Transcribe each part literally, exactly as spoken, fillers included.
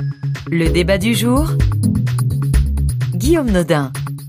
Le débat du jour, Guillaume Nodin.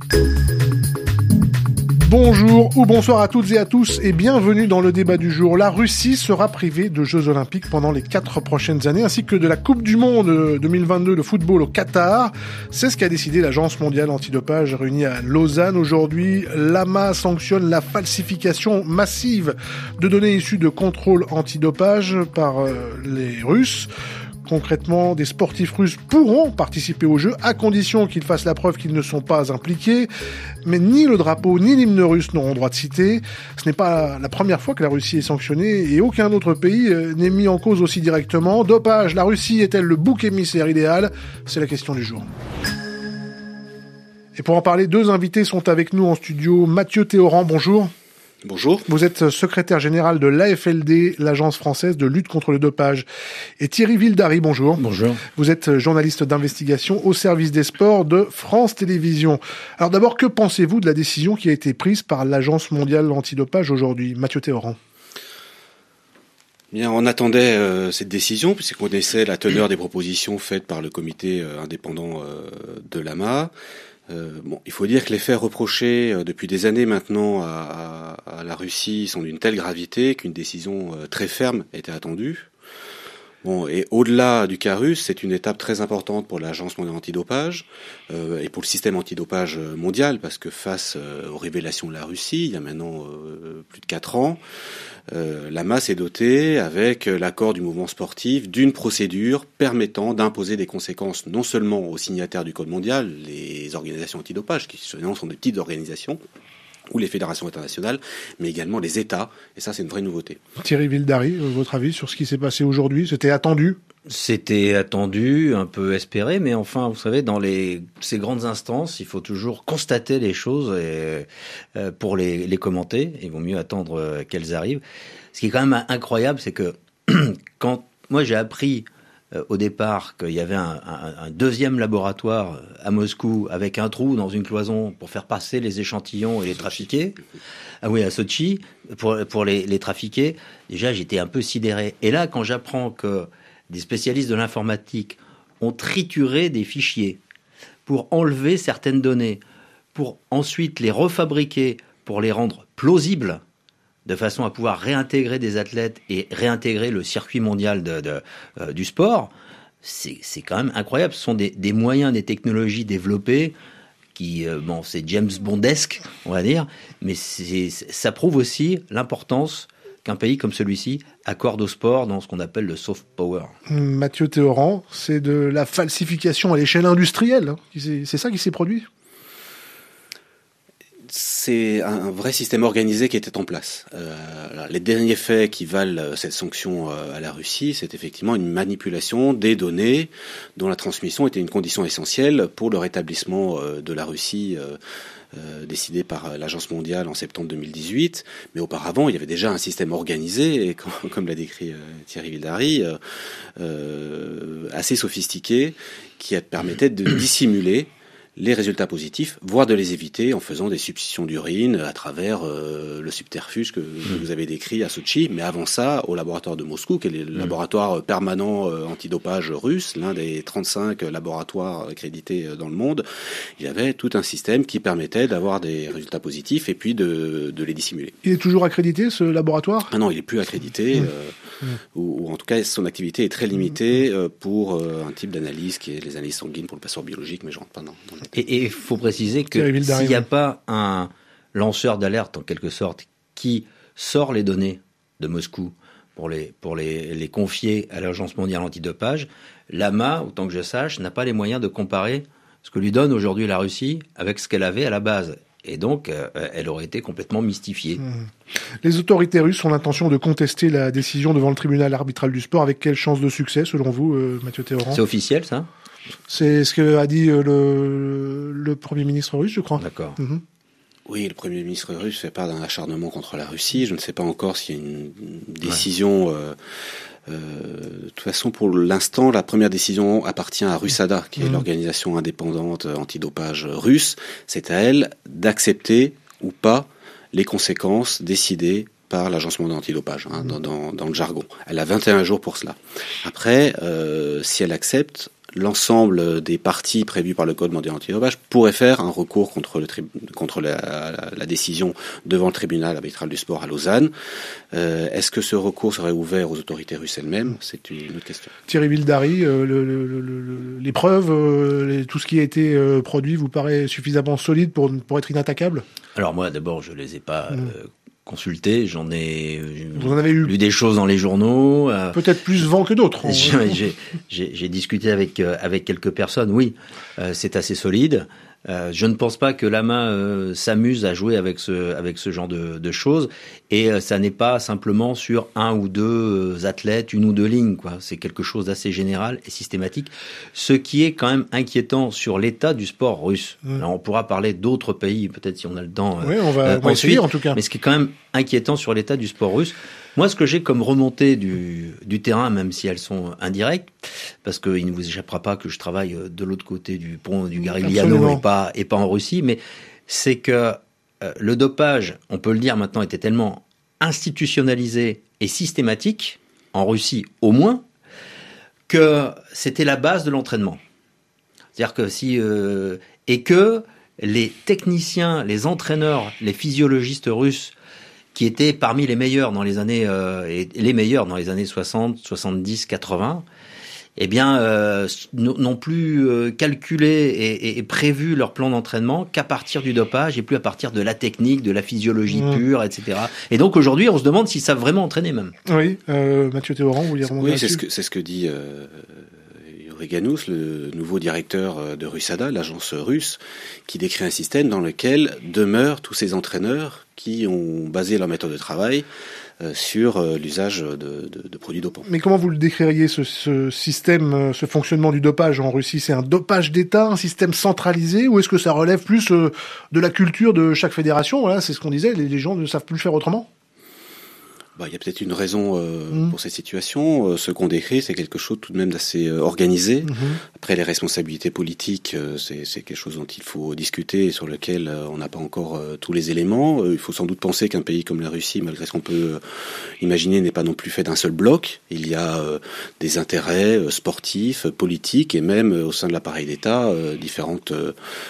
Bonjour ou bonsoir à toutes et à tous et bienvenue dans le débat du jour. La Russie sera privée de Jeux Olympiques pendant les quatre prochaines années ainsi que de la Coupe du Monde deux mille vingt-deux de football au Qatar. C'est ce qu'a décidé l'Agence mondiale antidopage réunie à Lausanne aujourd'hui. L'A M A sanctionne la falsification massive de données issues de contrôles antidopage par euh, les Russes. Concrètement, des sportifs russes pourront participer aux Jeux à condition qu'ils fassent la preuve qu'ils ne sont pas impliqués. Mais ni le drapeau ni l'hymne russe n'auront droit de citer. Ce n'est pas la première fois que la Russie est sanctionnée et aucun autre pays n'est mis en cause aussi directement. Dopage, la Russie est-elle le bouc émissaire idéal ? C'est la question du jour. Et pour en parler, deux invités sont avec nous en studio. Mathieu Théoran, bonjour. Bonjour. Vous êtes secrétaire général de l'A F L D, l'Agence française de lutte contre le dopage. Et Thierry Vildary, bonjour. Bonjour. Vous êtes journaliste d'investigation au service des sports de France Télévisions. Alors d'abord, que pensez-vous de la décision qui a été prise par l'Agence mondiale antidopage aujourd'hui ? Mathieu Théoran. Bien, on attendait euh, cette décision puisqu'on connaissait la teneur des propositions faites par le comité euh, indépendant euh, de l'A M A. Euh, bon, il faut dire que les faits reprochés euh, depuis des années maintenant à, à, à la Russie sont d'une telle gravité qu'une décision euh, très ferme était attendue. Bon, et au-delà du cas russe, c'est une étape très importante pour l'Agence mondiale antidopage euh, et pour le système antidopage mondial, parce que face euh, aux révélations de la Russie, il y a maintenant euh, plus de quatre ans, euh, l'A M A s'est dotée, avec l'accord du mouvement sportif, d'une procédure permettant d'imposer des conséquences non seulement aux signataires du Code mondial, les organisations antidopage, qui sont des petites organisations, ou les fédérations internationales, mais également les États, et ça c'est une vraie nouveauté. Thierry Vildary, votre avis sur ce qui s'est passé aujourd'hui ? C'était attendu ? C'était attendu, un peu espéré, mais enfin, vous savez, dans les, ces grandes instances, il faut toujours constater les choses et, euh, pour les, les commenter. Il vaut mieux attendre euh, qu'elles arrivent. Ce qui est quand même incroyable, c'est que quand moi j'ai appris euh, au départ qu'il y avait un, un, un deuxième laboratoire à Moscou avec un trou dans une cloison pour faire passer les échantillons et les trafiquer. Ah oui, à Sochi, pour, pour les, les trafiquer. Déjà, j'étais un peu sidéré. Et là, quand j'apprends que des spécialistes de l'informatique ont trituré des fichiers pour enlever certaines données, pour ensuite les refabriquer, pour les rendre plausibles, de façon à pouvoir réintégrer des athlètes et réintégrer le circuit mondial de, de, euh, du sport, c'est, c'est quand même incroyable. Ce sont des, des moyens, des technologies développées qui, euh, bon, c'est James Bondesque, on va dire, mais c'est, ça prouve aussi l'importance qu'un pays comme celui-ci accorde au sport dans ce qu'on appelle le soft power. Mathieu Théoran, c'est de la falsification à l'échelle industrielle, hein. c'est, c'est ça qui s'est produit ? C'est un vrai système organisé qui était en place. Euh, les derniers faits qui valent cette sanction à la Russie, c'est effectivement une manipulation des données dont la transmission était une condition essentielle pour le rétablissement de la Russie euh, euh, décidé par l'Agence mondiale en septembre deux mille dix-huit. Mais auparavant, il y avait déjà un système organisé, et comme, comme l'a décrit euh, Thierry Vildary, euh, euh, assez sophistiqué, qui permettait de dissimuler les résultats positifs, voire de les éviter en faisant des substitutions d'urine à travers euh, le subterfuge que, que vous avez décrit à Sochi. Mais avant ça, au laboratoire de Moscou, qui est le laboratoire permanent euh, antidopage russe, l'un des trente-cinq laboratoires accrédités dans le monde, il y avait tout un système qui permettait d'avoir des résultats positifs et puis de, de les dissimuler. Il est toujours accrédité, ce laboratoire ? Ah non, il est plus accrédité, mmh. euh, mmh. Ou, ou en tout cas son activité est très limitée euh, pour euh, un type d'analyse qui est les analyses sanguines pour le passeport biologique, mais je rentre pas dans, dans Et il faut préciser que s'il n'y a pas un lanceur d'alerte, en quelque sorte, qui sort les données de Moscou pour les, pour les, les confier à l'Agence mondiale antidopage, l'A M A, autant que je sache, n'a pas les moyens de comparer ce que lui donne aujourd'hui la Russie avec ce qu'elle avait à la base. Et donc, euh, elle aurait été complètement mystifiée. Mmh. Les autorités russes ont l'intention de contester la décision devant le tribunal arbitral du sport. Avec quelle chance de succès, selon vous, euh, Mathieu Théoran ? C'est officiel, ça ? C'est ce qu'a dit le, le Premier ministre russe, je crois. D'accord. Mmh. Oui, le Premier ministre russe fait part d'un acharnement contre la Russie. Je ne sais pas encore s'il y a une décision... Ouais. Euh, euh, de toute façon, pour l'instant, la première décision appartient à Russada, qui mmh. est l'organisation indépendante antidopage russe. C'est à elle d'accepter ou pas les conséquences décidées par l'Agence mondiale antidopage, hein, mmh. dans, dans, dans le jargon. Elle a vingt et un jours pour cela. Après, euh, si elle accepte, l'ensemble des parties prévues par le Code mondial antidopage pourraient faire un recours contre, le tri- contre la, la, la décision devant le tribunal arbitral du sport à Lausanne. Euh, est-ce que ce recours serait ouvert aux autorités russes elles-mêmes? C'est une autre question. Thierry Vildary, euh, le, le, le, le, les preuves, euh, les, tout ce qui a été euh, produit vous paraît suffisamment solide pour, pour être inattaquable? Alors moi, d'abord, je les ai pas mmh. euh, consultés. J'en ai vous en avez eu lu des choses dans les journaux. Euh, Peut-être plus vent que d'autres. J'ai, j'ai, j'ai, j'ai discuté avec euh, avec quelques personnes. Oui, euh, c'est assez solide. Euh, je ne pense pas que l'AMA euh, s'amuse à jouer avec ce avec ce genre de, de choses, et euh, ça n'est pas simplement sur un ou deux euh, athlètes, une ou deux lignes, quoi. C'est quelque chose d'assez général et systématique, ce qui est quand même inquiétant sur l'état du sport russe. Mmh. Alors on pourra parler d'autres pays, peut-être si on a le temps. Oui, on va, euh, on va ensuite, essayer en tout cas. Mais ce qui est quand même inquiétant sur l'état du sport russe. Moi, ce que j'ai comme remontée du, du terrain, même si elles sont indirectes, parce qu'il ne vous échappera pas que je travaille de l'autre côté du pont du Garigliano et pas, et pas en Russie, mais c'est que euh, le dopage, on peut le dire maintenant, était tellement institutionnalisé et systématique, en Russie au moins, que c'était la base de l'entraînement. C'est-à-dire que si... Euh, et que les techniciens, les entraîneurs, les physiologistes russes, qui étaient parmi les meilleurs dans les années euh, et les meilleurs dans les années soixante, soixante-dix, quatre-vingts, eh bien euh, n'ont plus euh, calculé et, et, et prévu leur plan d'entraînement qu'à partir du dopage et plus à partir de la technique, de la physiologie mmh. pure, et cetera. Et donc aujourd'hui, on se demande s'ils savent vraiment entraîner même. Oui, euh, Mathieu Théoran, vous voulez remonter Oui, c'est ce que c'est ce que dit euh, Yuri Ganous, le nouveau directeur de Rusada, l'agence russe, qui décrit un système dans lequel demeurent tous ces entraîneurs qui ont basé leur méthode de travail euh, sur euh, l'usage de, de, de produits dopants. Mais comment vous le décririez, ce, ce système, ce fonctionnement du dopage en Russie? C'est un dopage d'État, un système centralisé, ou est-ce que ça relève plus euh, de la culture de chaque fédération? Voilà, c'est ce qu'on disait, les, les gens ne savent plus le faire autrement. Bah, il y a peut-être une raison euh, mmh. pour cette situation. Euh, ce qu'on décrit, c'est quelque chose tout de même d'assez euh, organisé. Mmh. Après, les responsabilités politiques, euh, c'est, c'est quelque chose dont il faut discuter et sur lequel euh, on n'a pas encore euh, tous les éléments. Euh, il faut sans doute penser qu'un pays comme la Russie, malgré ce qu'on peut euh, imaginer, n'est pas non plus fait d'un seul bloc. Il y a euh, des intérêts euh, sportifs, politiques et même euh, au sein de l'appareil d'État, euh, différentes euh,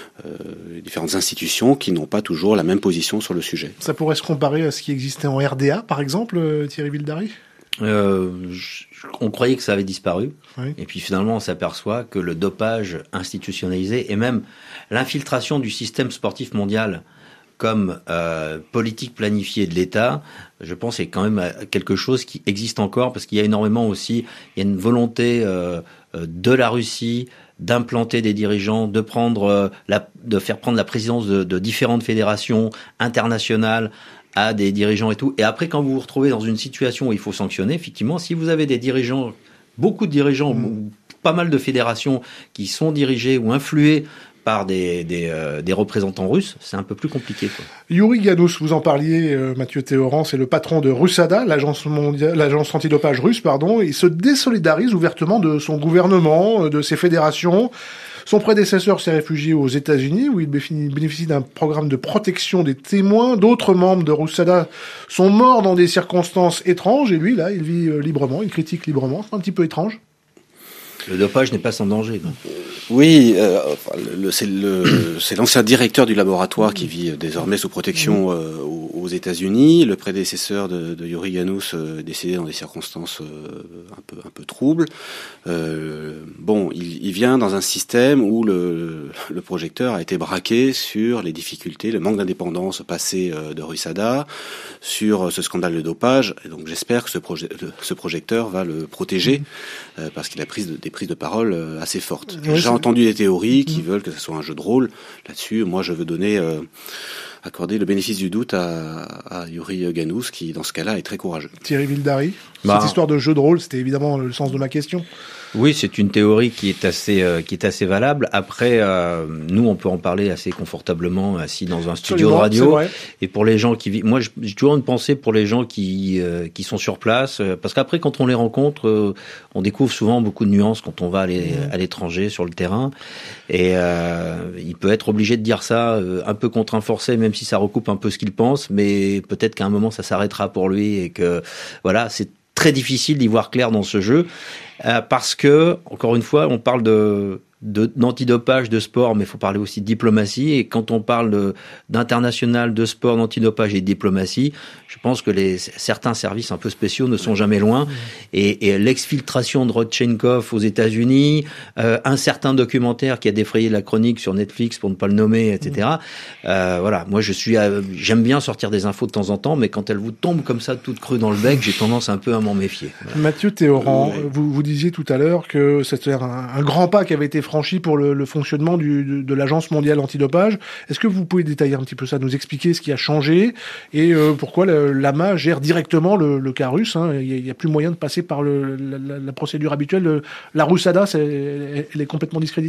euh, différentes institutions qui n'ont pas toujours la même position sur le sujet. Ça pourrait se comparer à ce qui existait en R D A, par exemple, Thierry Vildary? euh, je, On croyait que ça avait disparu. Oui. Et puis finalement, on s'aperçoit que le dopage institutionnalisé et même l'infiltration du système sportif mondial comme euh, politique planifiée de l'État, je pense, c'est quand même quelque chose qui existe encore, parce qu'il y a énormément aussi, il y a une volonté euh, de la Russie d'implanter des dirigeants, de prendre euh, la, de faire prendre la présidence de, de différentes fédérations internationales à des dirigeants et tout. Et après, quand vous vous retrouvez dans une situation où il faut sanctionner, effectivement, si vous avez des dirigeants, beaucoup de dirigeants, mmh. ou pas mal de fédérations qui sont dirigées ou influées par des, des, euh, des représentants russes, c'est un peu plus compliqué, quoi. Yuri Ganous, vous en parliez, euh, Mathieu Théoran, c'est le patron de Rusada, l'agence mondiale, l'agence antidopage russe, pardon. Il se désolidarise ouvertement de son gouvernement, de ses fédérations. Son prédécesseur s'est réfugié aux États-Unis, où il bénéficie d'un programme de protection des témoins. D'autres membres de Rusada sont morts dans des circonstances étranges, et lui, là, il vit librement, il critique librement. C'est un petit peu étrange. Le dopage n'est pas sans danger, non? Oui, euh, le, c'est, le, c'est l'ancien directeur du laboratoire qui vit désormais sous protection euh, aux, aux États-Unis. Le prédécesseur de, de Yuri Ganous euh, décédé dans des circonstances euh, un peu un peu troubles. Euh, bon, il, il vient dans un système où le, le projecteur a été braqué sur les difficultés, le manque d'indépendance passé euh, de Rusada, sur ce scandale de dopage. Et donc j'espère que ce, projet, ce projecteur va le protéger euh, parce qu'il a pris des prises de parole assez fortes. Oui, J'ai entendu des théories qui mmh. veulent que ce soit un jeu de rôle. Là-dessus, moi, je veux donner, euh, accorder le bénéfice du doute à, à Yuri Ganous, qui, dans ce cas-là, est très courageux. Thierry Vildary, bah, cette histoire de jeu de rôle, c'était évidemment le sens de ma question. Oui, c'est une théorie qui est assez euh, qui est assez valable. Après, euh, nous, on peut en parler assez confortablement assis dans un studio de radio. Et pour les gens qui vivent, moi, j'ai toujours une pensée pour les gens qui euh, qui sont sur place, euh, parce qu'après, quand on les rencontre, euh, on découvre souvent beaucoup de nuances quand on va à, les, à l'étranger sur le terrain. Et euh, il peut être obligé de dire ça euh, un peu contraint forcé, même si ça recoupe un peu ce qu'il pense. Mais peut-être qu'à un moment, ça s'arrêtera pour lui et que voilà, c'est très difficile d'y voir clair dans ce jeu. euh, parce que, encore une fois, on parle de... De, d'antidopage, de sport, mais il faut parler aussi de diplomatie. Et quand on parle de, d'international, de sport, d'antidopage et de diplomatie, je pense que les, certains services un peu spéciaux ne sont jamais loin. Et, et l'exfiltration de Rodchenkov aux États-Unis, euh, un certain documentaire qui a défrayé la chronique sur Netflix, pour ne pas le nommer, et cetera. Euh, voilà, moi je suis, euh, j'aime bien sortir des infos de temps en temps, mais quand elles vous tombent comme ça, toutes crues dans le bec, j'ai tendance un peu à m'en méfier. Voilà. Mathieu Théoran, oui. vous, vous disiez tout à l'heure que c'était un, un grand pas qui avait été franchi pour le, le fonctionnement du, de, de l'Agence mondiale antidopage. Est-ce que vous pouvez détailler un petit peu ça, nous expliquer ce qui a changé et euh, pourquoi l'A M A gère directement le, le cas russe, hein. Il n'y a, a plus moyen de passer par le, la, la procédure habituelle. La Russada, c'est, elle est complètement discréditée ?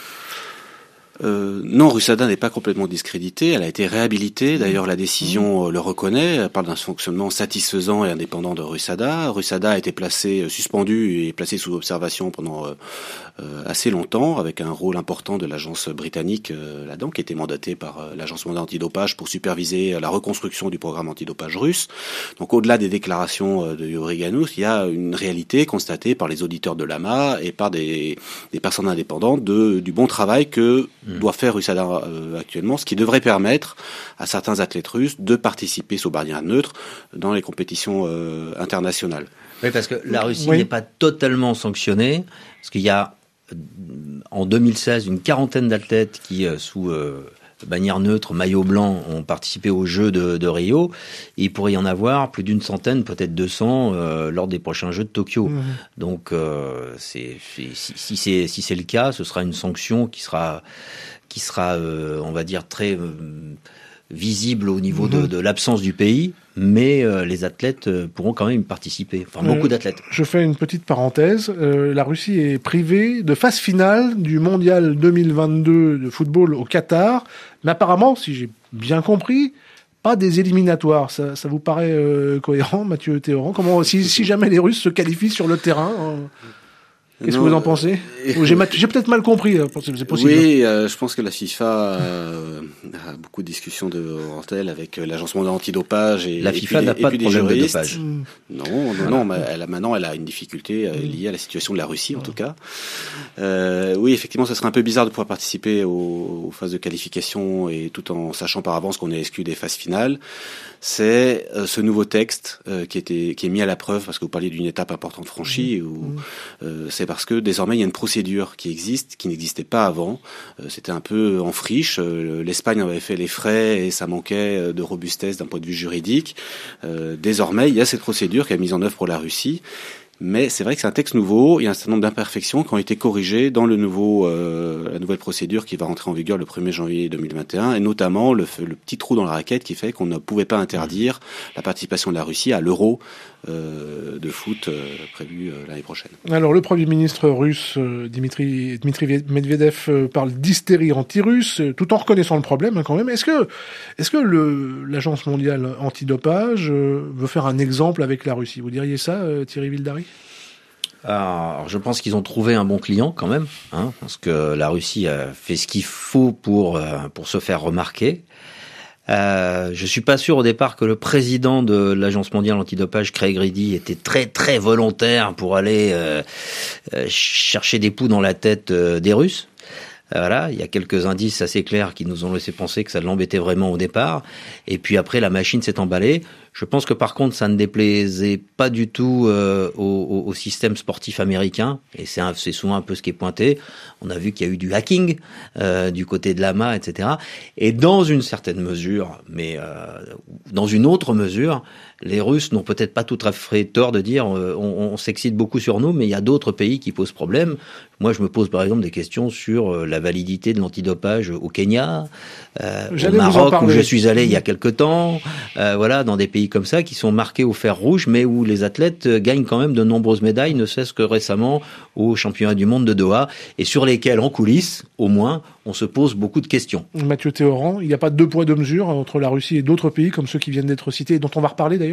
Euh, non, Russada n'est pas complètement discréditée, elle a été réhabilitée, d'ailleurs la décision euh, le reconnaît, elle parle d'un fonctionnement satisfaisant et indépendant de Russada. Russada a été placé, euh, suspendu et placé sous observation pendant euh, euh, assez longtemps, avec un rôle important de l'agence britannique euh, là-dedans, qui était mandatée par euh, l'agence mondiale antidopage pour superviser euh, la reconstruction du programme antidopage russe. Donc au-delà des déclarations euh, de Yuri Ganous, il y a une réalité constatée par les auditeurs de l'A M A et par des, des personnes indépendantes de, du bon travail que doit faire Russada euh, actuellement, ce qui devrait permettre à certains athlètes russes de participer sous barrière neutre dans les compétitions euh, internationales. Oui, parce que la Russie oui. n'est pas totalement sanctionnée, parce qu'il y a en deux mille seize une quarantaine d'athlètes qui, euh, sous euh, bannière neutre, maillot blanc, ont participé aux Jeux de, de Rio. Et il pourrait y en avoir plus d'une centaine, peut-être deux cents, euh, lors des prochains Jeux de Tokyo. Mmh. Donc, euh, c'est, c'est, si, si, c'est, si c'est le cas, ce sera une sanction qui sera, qui sera, euh, on va dire, très euh, visible au niveau mmh. de, de l'absence du pays. Mais euh, les athlètes euh, pourront quand même participer. Enfin, beaucoup euh, d'athlètes. Je fais une petite parenthèse. Euh, la Russie est privée de phase finale du Mondial deux mille vingt-deux de football au Qatar. Mais apparemment, si j'ai bien compris, pas des éliminatoires. Ça, ça vous paraît euh, cohérent, Mathieu Théoran ? Comment, si, si jamais les Russes se qualifient sur le terrain hein, qu'est-ce non, que vous en pensez ? euh, j'ai, j'ai peut-être mal compris, c'est possible. Oui, euh, je pense que la FIFA euh, a beaucoup de discussions de rentelle avec l'Agence mondiale antidopage et la et FIFA puis, n'a pas de problème de dopage. Non, non, voilà. non, mais elle a, maintenant elle a une difficulté euh, liée à la situation de la Russie en tout cas. Euh, oui, effectivement, ça serait un peu bizarre de pouvoir participer aux, aux phases de qualification et tout en sachant par avance qu'on est exclu des phases finales. C'est euh, ce nouveau texte euh, qui était qui est mis à la preuve parce que vous parliez d'une étape importante franchie. Mmh. Où, euh, c'est parce que désormais il y a une procédure qui existe, qui n'existait pas avant. Euh, c'était un peu en friche. Euh, L'Espagne avait fait les frais et ça manquait de robustesse d'un point de vue juridique. Euh, désormais, il y a cette procédure qui est mise en œuvre pour la Russie. Mais c'est vrai que c'est un texte nouveau, il y a un certain nombre d'imperfections qui ont été corrigées dans le nouveau, euh, la nouvelle procédure qui va rentrer en vigueur le premier janvier deux mille vingt et un, et notamment le, le petit trou dans la raquette qui fait qu'on ne pouvait pas interdire la participation de la Russie à l'Euro euh, de foot euh, prévu euh, l'année prochaine. Alors le Premier ministre russe euh, Dimitri, Dimitri Medvedev euh, parle d'hystérie anti-russe, euh, tout en reconnaissant le problème hein, quand même. Est-ce que, est-ce que le, l'Agence mondiale antidopage euh, veut faire un exemple avec la Russie ? Vous diriez ça, euh, Thierry Vildary ? Alors, je pense qu'ils ont trouvé un bon client quand même, hein, parce que la Russie a fait ce qu'il faut pour euh, pour se faire remarquer. Euh, je suis pas sûr au départ que le président de l'Agence mondiale antidopage, Craig Reedy, était très très volontaire pour aller euh, euh, chercher des poux dans la tête euh, des Russes. Voilà, il y a quelques indices assez clairs qui nous ont laissé penser que ça l'embêtait vraiment au départ. Et puis après, la machine s'est emballée. Je pense que par contre, ça ne déplaisait pas du tout euh, au, au système sportif américain. Et c'est, un, c'est souvent un peu ce qui est pointé. On a vu qu'il y a eu du hacking euh, du côté de l'A M A, et cetera. Et dans une certaine mesure, mais euh, dans une autre mesure, les Russes n'ont peut-être pas tout à fait tort de dire euh, on, on s'excite beaucoup sur nous, mais il y a d'autres pays qui posent problème. Moi, je me pose par exemple des questions sur euh, la validité de l'antidopage au Kenya, euh, au Maroc où je suis allé il y a quelque temps. Euh, voilà, dans des pays comme ça qui sont marqués au fer rouge, mais où les athlètes gagnent quand même de nombreuses médailles, ne cesse que récemment au championnat du monde de Doha, et sur lesquels, en coulisses, au moins, on se pose beaucoup de questions. Mathieu Théoran, il n'y a pas de deux poids deux mesures entre la Russie et d'autres pays comme ceux qui viennent d'être cités et dont on va reparler d'ailleurs ?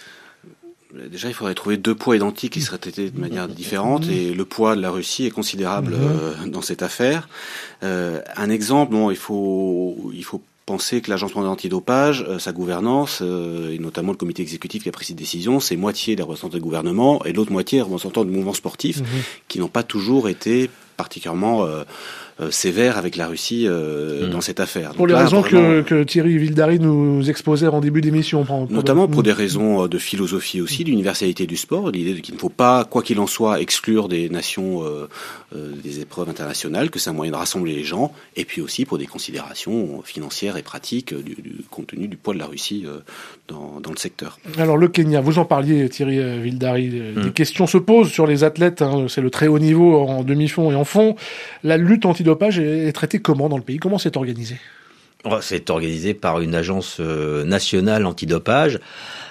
Déjà, il faudrait trouver deux poids identiques qui seraient traités de manière différente, et le poids de la Russie est considérable mmh. euh, dans cette affaire. Euh, un exemple, bon, il faut, il faut penser que l'Agence mondiale antidopage, euh, sa gouvernance, euh, et notamment le comité exécutif qui a pris cette décision, c'est moitié des représentants du gouvernement et l'autre moitié des représentants du mouvement sportif, mmh. qui n'ont pas toujours été particulièrement euh, euh, sévères avec la Russie euh, mmh. dans cette affaire. Donc pour les là, raisons vraiment, que, que Thierry Vildary nous exposait en début d'émission. Pour, pour notamment de... pour des raisons de philosophie aussi, d'universalité du sport, l'idée qu'il ne faut pas, quoi qu'il en soit, exclure des nations euh, euh, des épreuves internationales, que c'est un moyen de rassembler les gens, et puis aussi pour des considérations financières et pratiques du, du compte tenu du poids de la Russie euh, dans, dans le secteur. Alors le Kenya, vous en parliez Thierry Vildary, mmh. des questions se posent sur les athlètes, hein, c'est le très haut niveau en demi-fond et en fond. La lutte antidopage est traitée comment dans le pays? Comment c'est organisé? C'est organisé par une agence nationale antidopage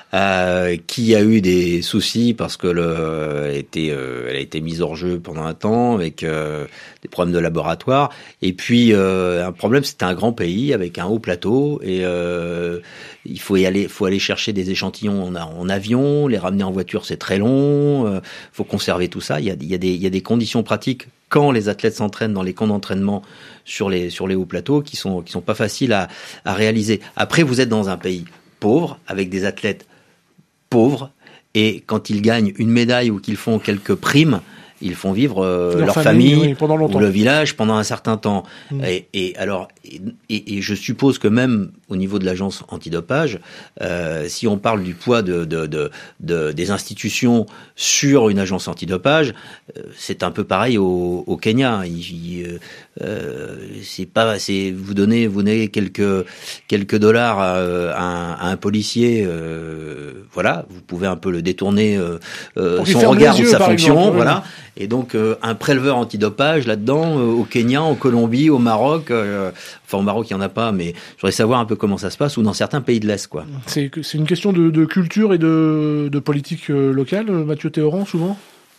euh, qui a eu des soucis parce que le, elle, a été, euh, elle a été mise hors jeu pendant un temps avec euh, des problèmes de laboratoire. Et puis euh, un problème, c'est un grand pays avec un haut plateau et euh, il faut y aller, faut aller chercher des échantillons en, en avion, les ramener en voiture, c'est très long. Euh, faut conserver tout ça. Il y a, il y a des, il y a des conditions pratiques quand les athlètes s'entraînent dans les camps d'entraînement sur les sur les hauts plateaux qui sont qui sont pas faciles à à réaliser. Après, vous êtes dans un pays pauvre avec des athlètes pauvres et quand ils gagnent une médaille ou qu'ils font quelques primes, ils font vivre euh, leur, leur famille, famille oui, pendant longtemps. Ou le village pendant un certain temps. Mmh. Et, et alors, et, et je suppose que même au niveau de l'agence antidopage, euh, si on parle du poids de, de, de, de des institutions sur une agence antidopage, euh, c'est un peu pareil au, au Kenya. Il, il, euh, c'est pas, c'est vous donnez, vous donnez quelques quelques dollars à, à, un, à un policier, euh, voilà, vous pouvez un peu le détourner euh, euh, son regard ou sa fonction, exemple, voilà. Oui. Et donc euh, un préleveur antidopage là-dedans, euh, au Kenya, en Colombie, au Maroc, euh, enfin au Maroc il y en a pas, mais je voudrais savoir un peu comment ça se passe, ou dans certains pays de l'Est, quoi. C'est, c'est une question de, de culture et de, de politique euh, locale, Mathieu Théoran, souvent.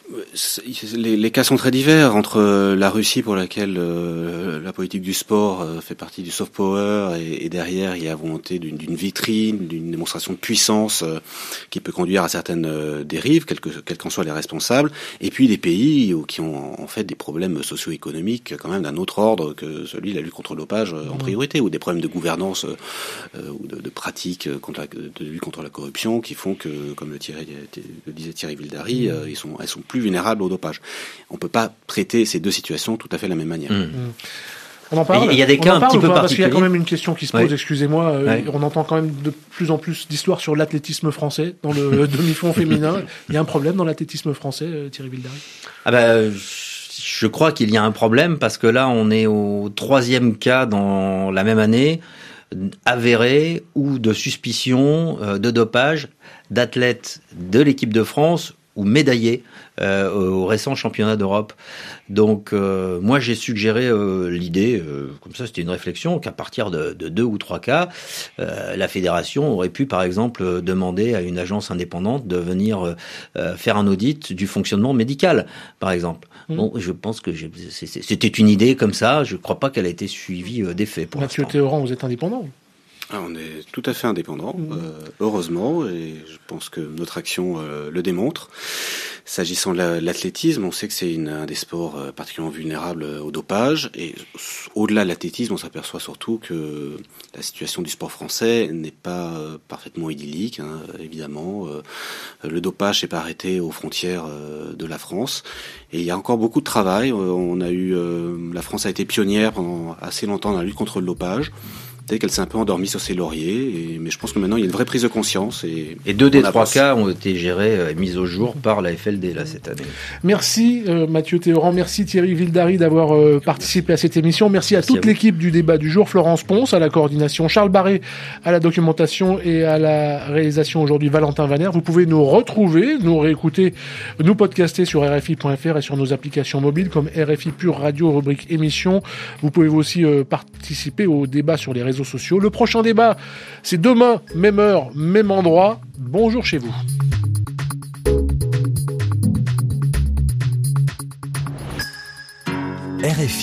Les, les cas sont très divers entre la Russie pour laquelle euh, la politique du sport euh, fait partie du soft power et, et derrière il y a la volonté d'une, d'une vitrine, d'une démonstration de puissance euh, qui peut conduire à certaines euh, dérives, quels que, quels qu'en soient les responsables, et puis des pays où, qui ont en fait des problèmes socio-économiques quand même d'un autre ordre que celui de la lutte contre le dopage euh, en priorité, ou des problèmes de gouvernance euh, ou de, de pratiques contre la, de lutte contre la corruption qui font que, comme le, Thierry, le disait Thierry Vildary, euh, ils sont, elles sont plus vulnérables au dopage. On peut pas traiter ces deux situations tout à fait de la même manière. Mmh. On en parle. Il y a des cas un petit peu particuliers. Parce qu'il y a quand même une question qui se pose. Oui. Excusez-moi, oui. On entend quand même de plus en plus d'histoires sur l'athlétisme français dans le demi-fond féminin. Il y a un problème dans l'athlétisme français, Thierry Vildary. Ah ben, je crois qu'il y a un problème parce que là, on est au troisième cas dans la même année avéré ou de suspicion de dopage d'athlètes de l'équipe de France ou médaillés euh, au récent championnat d'Europe. Donc euh, moi j'ai suggéré euh, l'idée, euh, comme ça c'était une réflexion, qu'à partir de, de deux ou trois cas, euh, la fédération aurait pu par exemple demander à une agence indépendante de venir euh, faire un audit du fonctionnement médical, par exemple. Mmh. Bon, je pense que j'ai, c'est, c'était une idée comme ça, je ne crois pas qu'elle a été suivie euh, des faits pour Mathieu l'instant. Théoran, vous êtes indépendant ? Ah, on est tout à fait indépendant, mmh. euh, heureusement, et je pense que notre action euh, le démontre. S'agissant de la, l'athlétisme, on sait que c'est une, un des sports euh, particulièrement vulnérables au dopage, et au-delà de l'athlétisme, on s'aperçoit surtout que la situation du sport français n'est pas euh, parfaitement idyllique, hein, évidemment. Euh, le dopage n'est pas arrêté aux frontières euh, de la France, et il y a encore beaucoup de travail. Euh, on a eu, euh, la France a été pionnière pendant assez longtemps dans la lutte contre le dopage. Qu'elle s'est un peu endormie sur ses lauriers, et, mais je pense que maintenant il y a une vraie prise de conscience. Et, et deux des trois cas ont été gérés et mis au jour par la F L D là cette année. Merci euh, Mathieu Théoran, merci Thierry Vildary d'avoir euh, participé à cette émission. Merci, merci à toute à l'équipe du débat du jour, Florence Ponce à la coordination, Charles Barré à la documentation et à la réalisation aujourd'hui, Valentin Vaner. Vous pouvez nous retrouver, nous réécouter, nous podcaster sur R F I point F R et sur nos applications mobiles comme R F I Pure Radio, rubrique émission. Vous pouvez aussi euh, participer au débat sur les réseaux sociaux. Le prochain débat, c'est demain, même heure, même endroit. Bonjour chez vous. R F I